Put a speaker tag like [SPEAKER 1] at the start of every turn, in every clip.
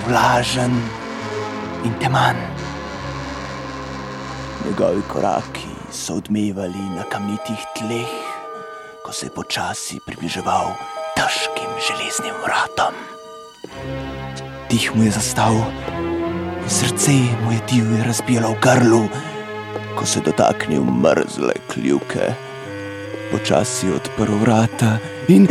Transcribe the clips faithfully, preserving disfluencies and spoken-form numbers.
[SPEAKER 1] vlažen in teman. Njegovi koraki so odmevali na kamnitih tleh, ko se je počasi približeval težkim železnim vratom. Dih mu je zastal in srce mu je divje razbijalo v grlu, ko se je dotaknil mrzle kljuke. Počasi odprl vrata in...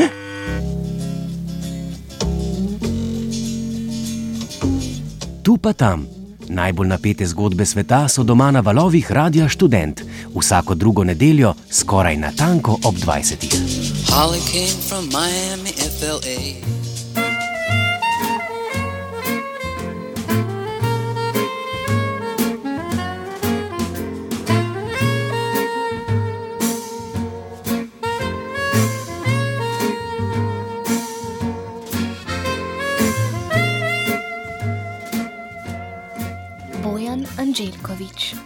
[SPEAKER 2] Tu pa tam. Najbolj napete zgodbe sveta so doma na valovih Radia Študent. Vsako drugo nedeljo, skoraj natanko ob dvajsetih.
[SPEAKER 3] Holly came from Miami, F L A.
[SPEAKER 4] Bojan Anđelković.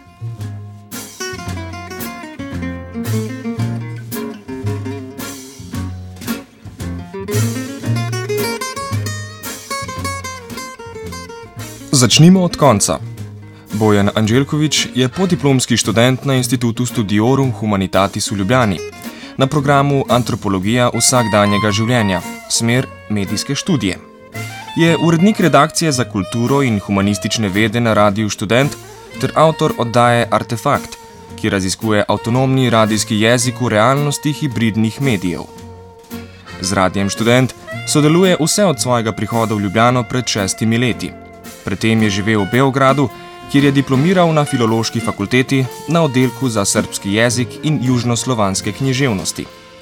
[SPEAKER 5] Začnimo od konca. Bojan Anđelković je podiplomski študent na Institutu Studiorum Humanitatis v Ljubljani, na programu Antropologija vsakdanjega življenja, smer medijske študije. Je urednik redakcije za kulturo in humanistične vede na Radiu Študent ter avtor oddaje Artefakt, ki raziskuje avtonomni radijski jezik v realnosti hibridnih medijev. Z Radiem Študent sodeluje vse od svojega prihoda v Ljubljano pred šestimi leti. Predtem je živel v Beogradu, kjer je diplomiral na Filološki fakulteti na oddelku za srbski jezik in južnoslovanske književnosti.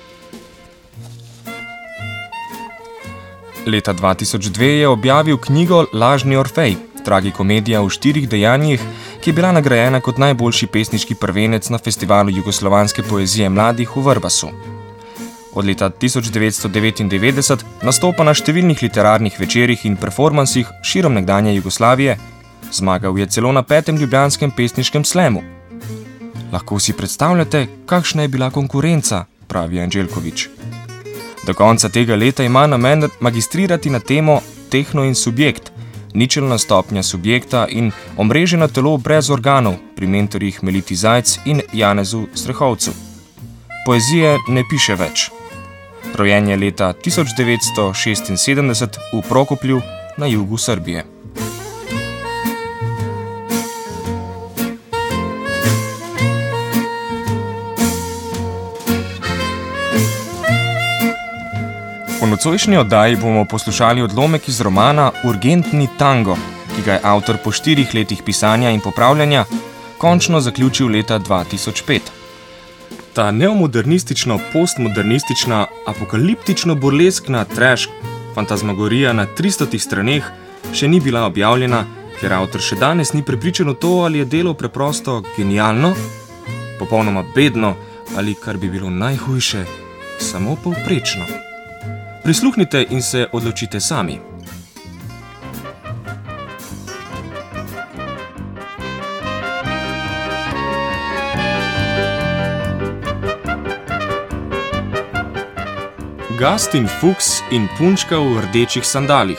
[SPEAKER 5] Leta dva tisoč dve je objavil knjigo Lažni Orfej, tragikomedija v štirih dejanjih, ki je bila nagrajena kot najboljši pesniški prvenec na festivalu jugoslovanske poezije mladih v Vrbasu. Od leta tisoč devetsto devetindevetdeset nastopa na številnih literarnih večerih in performansih širom nekdanje Jugoslavije, zmagal je celo na petem ljubljanskem pesniškem slemu. Lahko si predstavljate, kakšna je bila konkurenca, pravi Anđelković. Do konca tega leta ima namen magistrirati na temo Tehno in subjekt, ničelna stopnja subjekta in omreženo telo brez organov pri mentorjih Meliti Zajc in Janezu Strehovcu. Poezije ne piše več. Rojen je leta tisoč devetsto šestinsedemdeset v Prokoplju na jugu Srbije. V nocojšnji oddaji bomo poslušali odlomek iz romana Urgentni tango, ki ga je avtor po štirih letih pisanja in popravljanja končno zaključil leta dva tisoč pet. Ta neomodernistično, postmodernistična, apokaliptično-burleskna trash fantazmagorija na tristotih straneh še ni bila objavljena, ker avtor še danes ni prepričan v to, ali je delo preprosto genialno, popolnoma bedno ali, kar bi bilo najhujše, samo povprečno. Prisluhnite in se odločite sami. Gast in Fuchs in punčka v rdečih sandalih.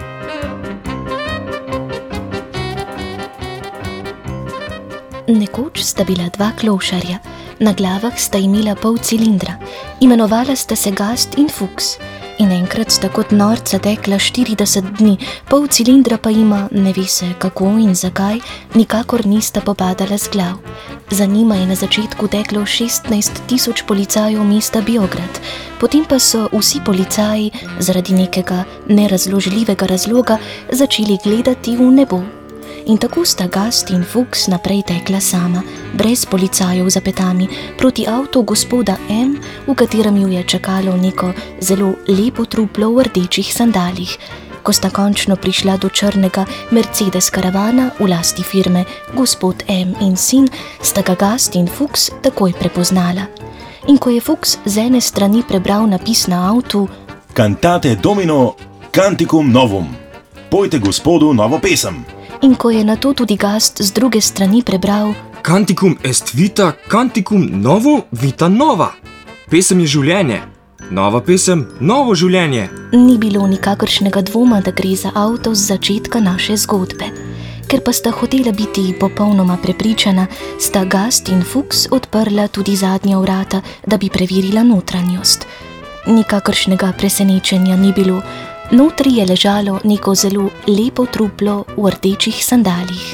[SPEAKER 4] Nekoč sta bila dva klošarja, na glavah sta imela pol cilindra, imenovala sta se Gast in Fuchs. In enkrat sta kot norca tekla štirideset dni, pol cilindra pa ima, ne ve se kako in zakaj, nikakor nista popadala z glav. Za njima je na začetku teklo šestnajst tisoč policajev mesta Beograd, potem pa so vsi policaji zaradi nekega nerazložljivega razloga začeli gledati v nebo. In tako sta Gast in Fuchs naprej tekla sama, brez policajev za petami, proti avtu gospoda M, v katerem ju je čakalo neko zelo lepo truplo v rdečih sandalih. Ko sta končno prišla do črnega Mercedes karavana v lasti firme gospod M in sin, sta ga Gast in Fuchs takoj prepoznala. In ko je Fuchs z ene strani prebral napis na avtu
[SPEAKER 6] Cantate Domino Canticum Novum, pojte gospodu novo pesem.
[SPEAKER 4] In ko je nato tudi Gast z druge strani prebral
[SPEAKER 5] Canticum est vita, canticum novo, vita nova. Pesem je življenje. Nova pesem, novo življenje.
[SPEAKER 4] Ni bilo nikakršnega dvoma, da gre za avto z začetka naše zgodbe. Ker pa sta hotela biti popolnoma prepričana, sta Gast in Fuchs odprla tudi zadnja vrata, da bi preverila notranjost. Nikakršnega presenečenja ni bilo. Notri je ležalo neko zelo lepo truplo v rdečih sandalih.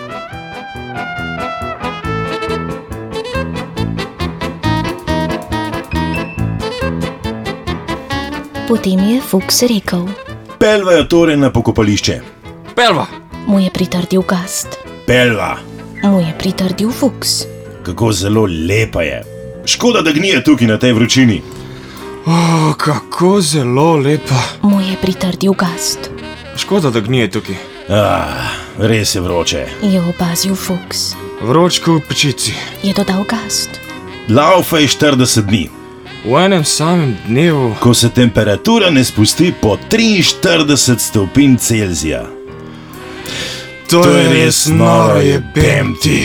[SPEAKER 4] Potem je Fuchs rekel:
[SPEAKER 6] Pelva jo torej na pokopališče.
[SPEAKER 5] Pelva!
[SPEAKER 4] Mu je pritrdil Gast.
[SPEAKER 6] Pelva!
[SPEAKER 4] Mu je pritrdil Fuchs.
[SPEAKER 6] Kako zelo lepa je. Škoda, da gnije tukaj na tej vročini.
[SPEAKER 5] O, kako zelo lepa.
[SPEAKER 4] Mu je pritrdil Gast.
[SPEAKER 5] Škoda, da gnije tukaj.
[SPEAKER 6] Ah, res je vroče.
[SPEAKER 4] Je opazil Fuchs.
[SPEAKER 5] Vročko v pečici.
[SPEAKER 4] Je dodal Gast.
[SPEAKER 6] Laufa je štirideset dni.
[SPEAKER 5] V enem samem dnevu.
[SPEAKER 6] Ko se temperatura ne spusti po triinštirideset stopinj Celzija.
[SPEAKER 5] To, to je res noro, je bem ti.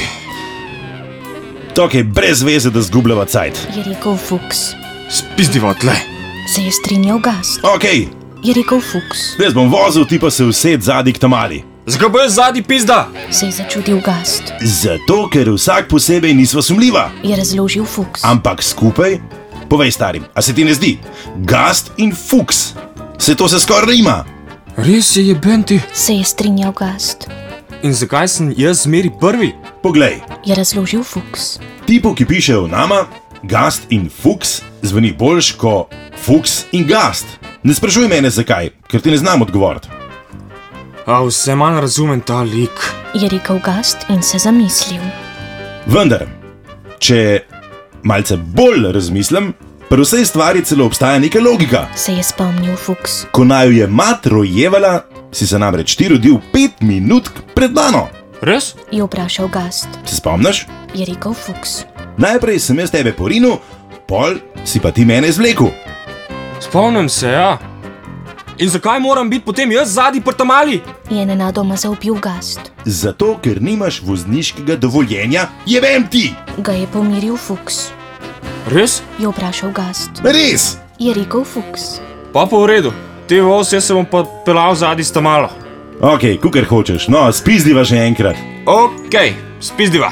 [SPEAKER 6] Tokaj brez veze, da zgubljava cajt.
[SPEAKER 4] Je rekel Fuchs.
[SPEAKER 5] Spizdiva tle.
[SPEAKER 4] Se je strinjal Gast.
[SPEAKER 6] Okej,
[SPEAKER 4] Je rekel Fuchs.
[SPEAKER 6] jaz bom vozil, ti pa se used zadnji k tamali.
[SPEAKER 5] Zakaj bo jaz zadnji pizda?
[SPEAKER 4] Se je začudil Gast.
[SPEAKER 6] Zato, ker vsak posebej nisva sumljiva.
[SPEAKER 4] Je razložil Fuchs.
[SPEAKER 6] Ampak skupaj, povej starim, a se ti ne zdi? Gast in Fuchs. Se to se skoraj rima.
[SPEAKER 5] Res je, je bem ti.
[SPEAKER 4] Se je strinjal Gast.
[SPEAKER 5] In zakaj sem jaz zmeri prvi?
[SPEAKER 6] Poglej,
[SPEAKER 4] Je razložil Fuchs.
[SPEAKER 6] tipo, ki piše v nama, Gast in Fuchs, zveni boljš kot Fuchs in Gast. Ne sprašuj mene zakaj, ker ti ne znam odgovoriti.
[SPEAKER 5] A vse manj razumem ta lik.
[SPEAKER 4] Je rekel Gast in se zamislil.
[SPEAKER 6] Vendar, če malce bolj razmislim, pri vsej stvari celo obstaja neka logika.
[SPEAKER 4] Se je spomnil Fuchs.
[SPEAKER 6] Ko naju je mat rojevala, si se namreč ti rodil pet minut pred mano.
[SPEAKER 5] Res?
[SPEAKER 4] Je vprašal Gast.
[SPEAKER 6] Se spomniš?
[SPEAKER 4] Je rekel Fuchs.
[SPEAKER 6] Najprej sem jaz tebe porinil, pol si pa ti mene izvlekel.
[SPEAKER 5] Spomnim se, ja. In zakaj moram biti potem jaz zadnji pri tamali?
[SPEAKER 4] Je nenadoma zavpil Gast.
[SPEAKER 6] Zato, ker nimaš vozniškega dovoljenja, jebem ti!
[SPEAKER 4] Ga je pomiril Fuchs.
[SPEAKER 5] Res?
[SPEAKER 4] Je vprašal Gast.
[SPEAKER 6] Res!
[SPEAKER 4] Je rekel Fuchs.
[SPEAKER 5] Pa pa v redu. Te voz, jaz se bom pa pelal zadnji s tamalo.
[SPEAKER 6] Ok, kukar hočeš, no, spizdiva že enkrat.
[SPEAKER 5] Ok, spizdiva.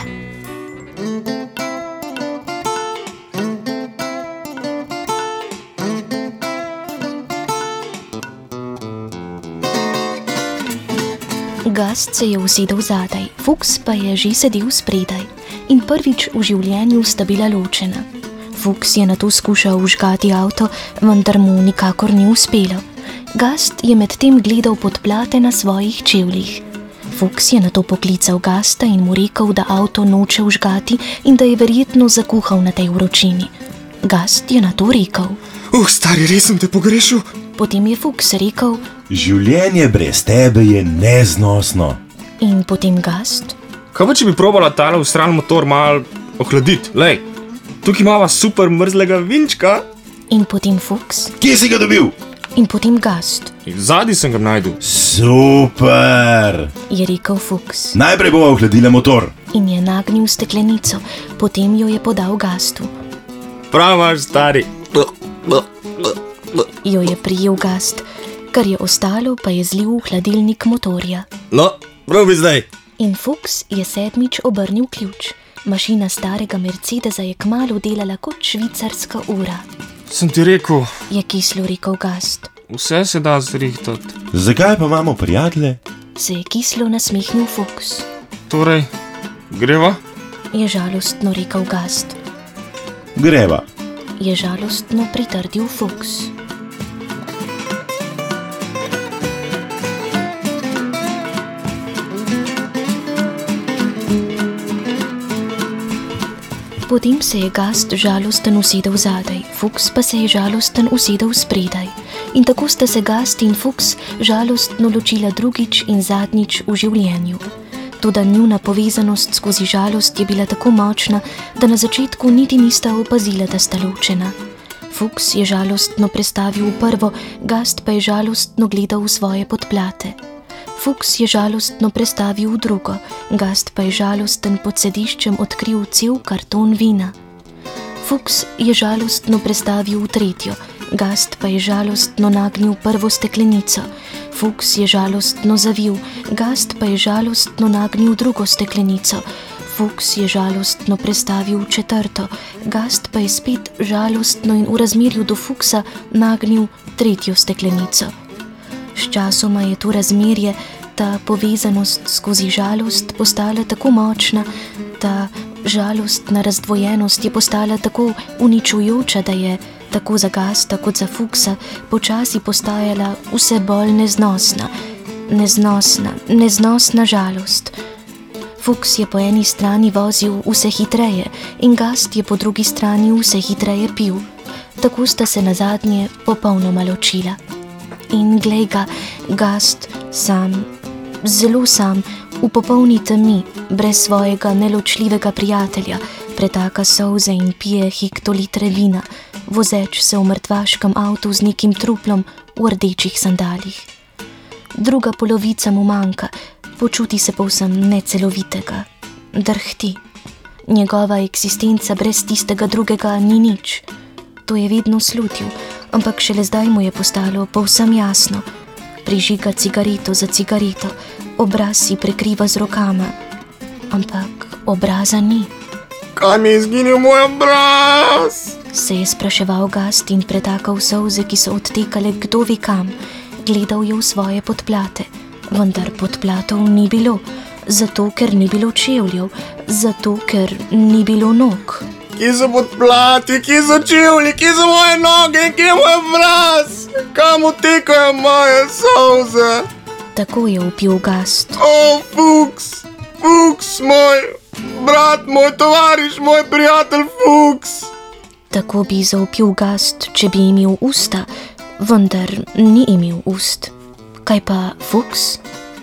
[SPEAKER 4] Gast se je usedel zadaj, Fuchs pa je že sedel spredaj. In prvič v življenju sta bila ločena. Fuchs je nato skušal vžgati avto, vendar mu nikakor ni uspelo. Gast je medtem gledal podplate na svojih čevljih. Fuchs je nato poklical Gasta in mu rekel, da avto noče vžgati in da je verjetno zakuhal na tej vročini. Gast je nato rekel.
[SPEAKER 5] Uh, stari, res sem te pogrešil.
[SPEAKER 4] Potem je Fuchs rekel
[SPEAKER 6] Življenje brez tebe je neznosno.
[SPEAKER 4] in potem Gast.
[SPEAKER 5] Kaj pa, če bi probala tale v stran motor malo ohladiti? Lej, tukaj imava super mrzlega vinčka.
[SPEAKER 4] In potem Fuchs.
[SPEAKER 6] Kje si ga dobil?
[SPEAKER 4] In potem Gast.
[SPEAKER 5] In zadnji sem ga najdel.
[SPEAKER 6] Super!
[SPEAKER 4] Je rekel Fuchs.
[SPEAKER 6] Najprej bova ohladila motor.
[SPEAKER 4] In je nagnil steklenico, potem jo je podal Gastu.
[SPEAKER 5] Prav imaš, stari.
[SPEAKER 4] Jo je prijel Gast, kar je ostalo pa je zlil v hladilnik motorja.
[SPEAKER 5] No, probi zdaj.
[SPEAKER 4] In Fuchs je sedmič obrnil ključ. Mašina starega Mercedesa je kmalu delala kot švicarska ura.
[SPEAKER 5] Sem ti rekel,
[SPEAKER 4] Je kislo rekel Gast.
[SPEAKER 5] vse se da zrihtati.
[SPEAKER 6] Zakaj pa imamo prijatelje?
[SPEAKER 4] Se je kislo nasmehnil Fuchs.
[SPEAKER 5] Torej, greva?
[SPEAKER 4] Je žalostno rekel Gast.
[SPEAKER 6] Greva.
[SPEAKER 4] Je žalostno pritrdil Fuchs. Potem se je Gast žalosten usedel zadaj, Fuchs pa se je žalosten usedel spredaj. In tako sta se Gast in Fuchs žalostno ločila drugič in zadnjič v življenju. Toda njuna povezanost skozi žalost je bila tako močna, da na začetku niti nista opazila, da sta ločena. Fuchs je žalostno prestavil v prvo, Gast pa je žalostno gledal v svoje podplate. Fuchs je žalostno prestavil v drugo, Gast pa je žalosten pod sediščem odkril cel karton vina. Fuchs je žalostno prestavil v tretjo, Gast pa je žalostno nagnil prvo steklenico. Fuks je žalostno zavil, Gast pa je žalostno nagnil drugo steklenico. Fuks je žalostno prestavil četrto, Gast pa je spet žalostno in v razmerju do Fuksa nagnil tretjo steklenico. Sčasoma je to razmerje, ta povezanost skozi žalost postala tako močna, ta žalostna razdvojenost je postala tako uničujoča, da je tako za Gasta kot za Fuksa počasi postajala vse bolj neznosna, neznosna, neznosna žalost. Fuks je po eni strani vozil vse hitreje in Gast je po drugi strani vse hitreje pil. Tako sta se nazadnje popolnoma ločila. In glej ga, Gast sam, zelo sam, v popolni temi, brez svojega neločljivega prijatelja, pretaka solze in pije hektolitre vina, vozeč se v mrtvaškem avtu z nekim truplom v rdečih sandalih. Druga polovica mu manjka, počuti se povsem necelovitega, drhti. Njegova eksistenca brez tistega drugega ni nič. To je vedno slutil, ampak šele zdaj mu je postalo povsem jasno. Prižiga cigareto za cigareto, obraz si prekriva z rokama, ampak obraza ni.
[SPEAKER 7] Kaj mi je izginil moj obraz?
[SPEAKER 4] Se je spraševal Gast in pretakal solze, ki so odtekale kdo ve kam. Gledal je v svoje podplate, vendar podplatov ni bilo, zato ker ni bilo čevljev, zato ker ni bilo nog.
[SPEAKER 7] Kje so podplati, kje so čevlji, kje so moje noge in kje je moj obraz? Kam utekajo moje solze?
[SPEAKER 4] Tako je vpil Gast.
[SPEAKER 7] O, Fuks, Fuks moj, brat moj, tovariš moj, prijatelj Fuks.
[SPEAKER 4] Tako bi zavpil Gast, če bi imel usta, vendar ni imel ust. Kaj pa Fuks?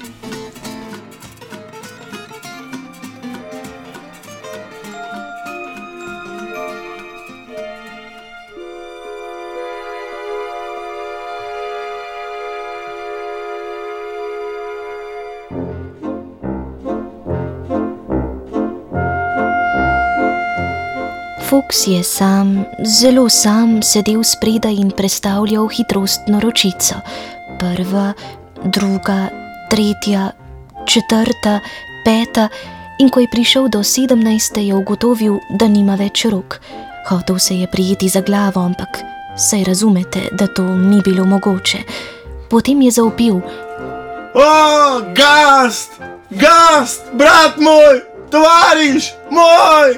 [SPEAKER 4] Fuks je sam, zelo sam sedel spredaj in prestavljal hitrostno ročico. Prva, druga, tretja, četrta, peta in ko je prišel do sedemnajste, je ugotovil, da nima več rok. Hotel se je prijeti za glavo, ampak saj razumete, da to ni bilo mogoče. Potem je zavpil:
[SPEAKER 7] O, Gast, Gast, brat moj, tovariš moj,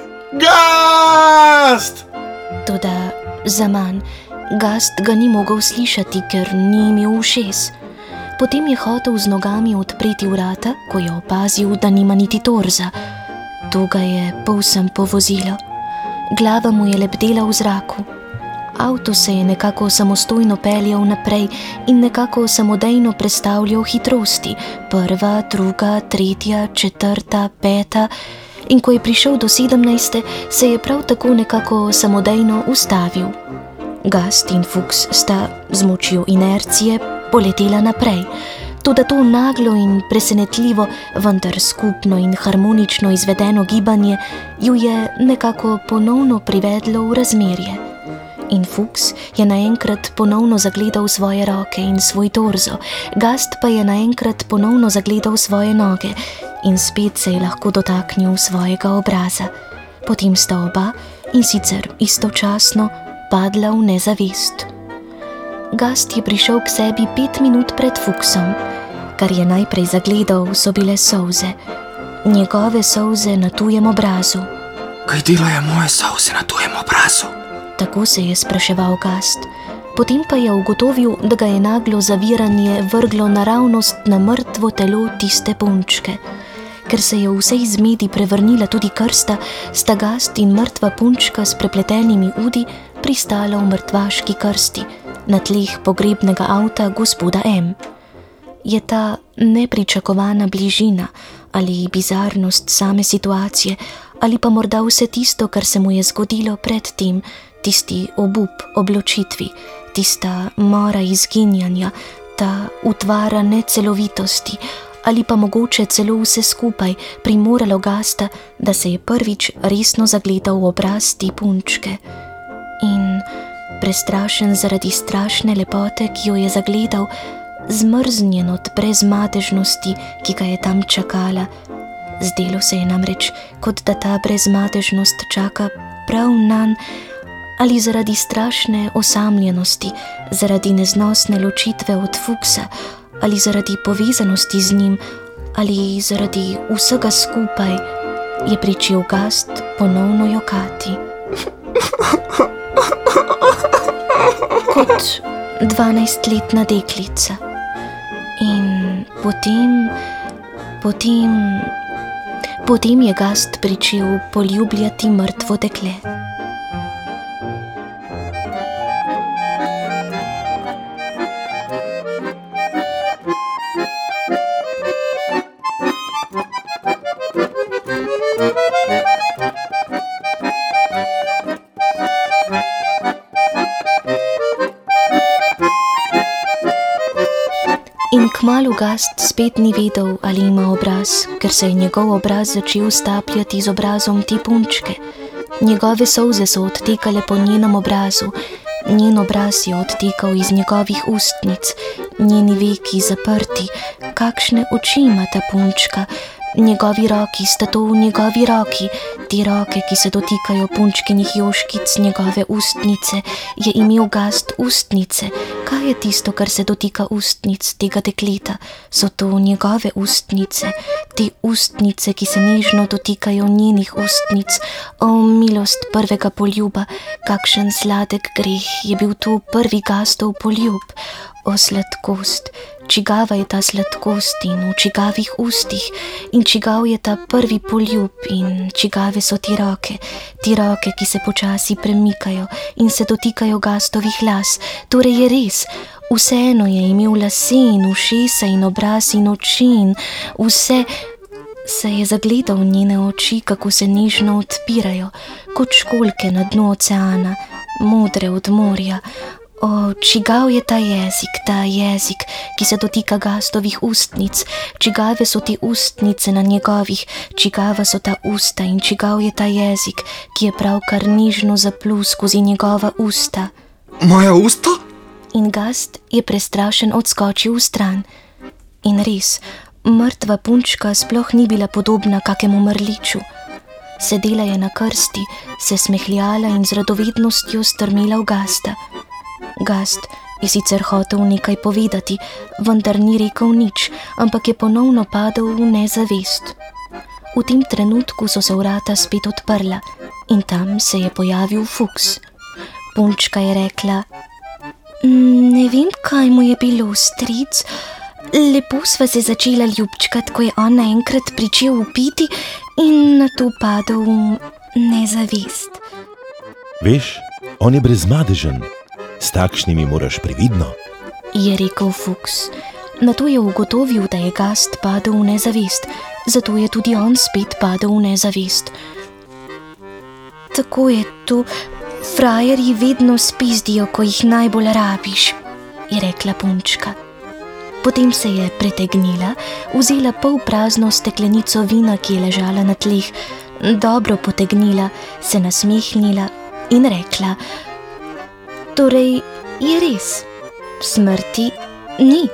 [SPEAKER 7] Gast!
[SPEAKER 4] Toda zaman, Gast ga ni mogel slišati, ker ni imel ušes. Potem je hotel z nogami odpreti vrata, ko je opazil, da nima niti torza. To ga je povsem povozilo. Glava mu je lebdela v zraku. Avto se je nekako samostojno peljal naprej in nekako samodejno prestavljal hitrosti. Prva, druga, tretja, četrta, peta... In ko je prišel do sedemnajste, se je prav tako nekako samodejno ustavil. Gast in Fuks sta z močjo inercije poletela naprej. Toda to naglo in presenetljivo, vendar skupno in harmonično izvedeno gibanje ju je nekako ponovno privedlo v razmerje. In Fuks je naenkrat ponovno zagledal svoje roke in svoj torzo, Gast pa je naenkrat ponovno zagledal svoje noge in spet se je lahko dotaknil svojega obraza. Potem sta oba, in sicer istočasno, padla v nezavest. Gast je prišel k sebi pet minut pred Fuksom. Kar je najprej zagledal, so bile solze. Njegove solze na tujem obrazu.
[SPEAKER 1] Kaj delajo moje solze na tujem obrazu?
[SPEAKER 4] Tako se je spraševal Gast. Potem pa je ugotovil, da ga je naglo zaviranje vrglo naravnost na mrtvo telo tiste punčke. Ker se je v vsej zmedi prevrnila tudi krsta, sta Gast in mrtva punčka s prepletenimi udi pristala v mrtvaški krsti, na tleh pogrebnega avta gospoda M. Je ta nepričakovana bližina ali bizarnost same situacije, ali pa morda vse tisto, kar se mu je zgodilo pred tem, tisti obup ob ločitvi, tista mora izginjanja, ta utvara necelovitosti, ali pa mogoče celo vse skupaj primoralo Gasta, da se je prvič resno zagledal v obraz te punčke. In prestrašen zaradi strašne lepote, ki jo je zagledal, zmrznjen od brezmadežnosti, ki ga je tam čakala. Zdelo se je namreč, kot da ta brezmadežnost čaka prav nanj, ali zaradi strašne osamljenosti, zaradi neznosne ločitve od Fuchsa, ali zaradi povezanosti z njim, ali zaradi vsega skupaj, je pričel Gast ponovno jokati. Kot dvanajstletna deklica. In potem, potem, potem je Gast pričel poljubljati mrtvo dekle. In kmalu Gast spet ni vedel, ali ima obraz, ker se je njegov obraz začel stapljati z obrazom te punčke. Njegove solze so odtekale po njenem obrazu, njen obraz je odtekal iz njegovih ustnic, njeni veki zaprti. Kakšne oči ima ta punčka, njegovi roki sta to v njegovi roki, te roke, ki se dotikajo punčkinih joškic, njegove ustnice, je imel Gast ustnice. Kaj je tisto, kar se dotika ustnic tega dekleta? So to njegove ustnice, te ustnice, ki se nežno dotikajo njenih ustnic. O, milost prvega poljuba, kakšen sladek greh je bil to prvi Gastov poljub. O, sladkost, čigava je ta sladkost in v čigavih ustih, in čigav je ta prvi poljub in čigave so ti roke, ti roke, ki se počasi premikajo in se dotikajo Gastovih las. Torej je res, vseeno je imel lase in ušesa in obraz in oči in vse. Se je zagledal v njene oči, kako se nežno odpirajo, kot školjke na dnu oceana, modre od morja. O, čigav je ta jezik, ta jezik, ki se dotika Gastovih ustnic, čigave so te ustnice na njegovih, čigava so ta usta in čigav je ta jezik, ki je pravkar nežno zaplul skozi njegova usta.
[SPEAKER 7] Moja usta?
[SPEAKER 4] In Gast je prestrašen odskočil v stran. In res, mrtva punčka sploh ni bila podobna kakemu mrliču. Sedela je na krsti, se smehljala in z radovednostjo strmela v Gasta. Gast je sicer hotel nekaj povedati, vendar ni rekel nič, ampak je ponovno padel v nezavest. V tem trenutku so se vrata spet odprla in tam se je pojavil Fuchs. Punčka je rekla: Ne vem, kaj mu je bilo, stric. Lepo sva se začela ljubčkat, ko je on naenkrat pričel vpiti in nato padel v nezavest.
[SPEAKER 6] Veš, on je brezmadežen. S takšnimi moraš previdno,
[SPEAKER 4] je rekel Fuchs. Nato je ugotovil, da je Gast padel v nezavest, zato je tudi on spet padel v nezavest. Tako je to, frajerji vedno spizdijo, ko jih najbolj rabiš, je rekla punčka. Potem se je pretegnila, vzela polprazno steklenico vina, ki je ležala na tleh, dobro potegnila, se nasmehnila in rekla: Torej je res, smrti ni.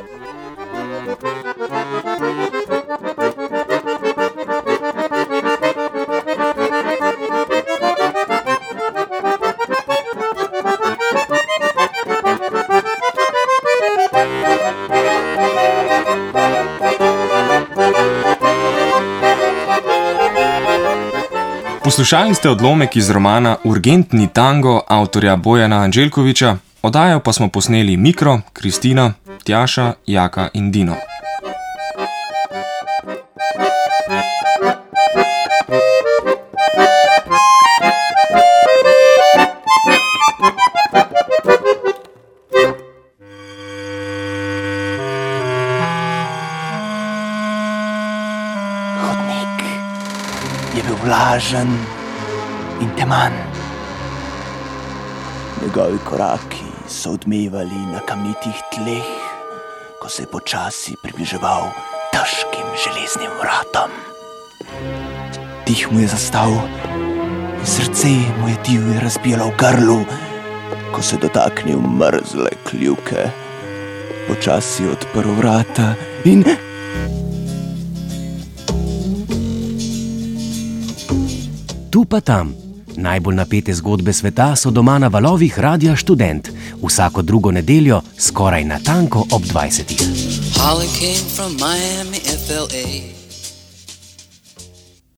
[SPEAKER 5] Poslušali ste odlomek iz romana Urgentni tango avtorja Bojana Anđelkoviča, oddajo pa smo posneli Mikro, Kristina, Tjaša, Jaka in Dino.
[SPEAKER 1] Hodnik je bil vlažen in teman. Njegovi koraki so odmevali na kamnitih tleh, ko se je počasi približeval težkim železnim vratom. Dih mu je zastal in srce mu je divje razbijalo v grlu, ko se dotaknil mrzle kljuke. Počasi odprl vrata in...
[SPEAKER 2] Tu pa tam. Najbolj napete zgodbe sveta so doma na valovih Radia Študent. Vsako drugo nedeljo, skoraj natanko ob dvajsetih.
[SPEAKER 3] Holly came from Miami, F L A.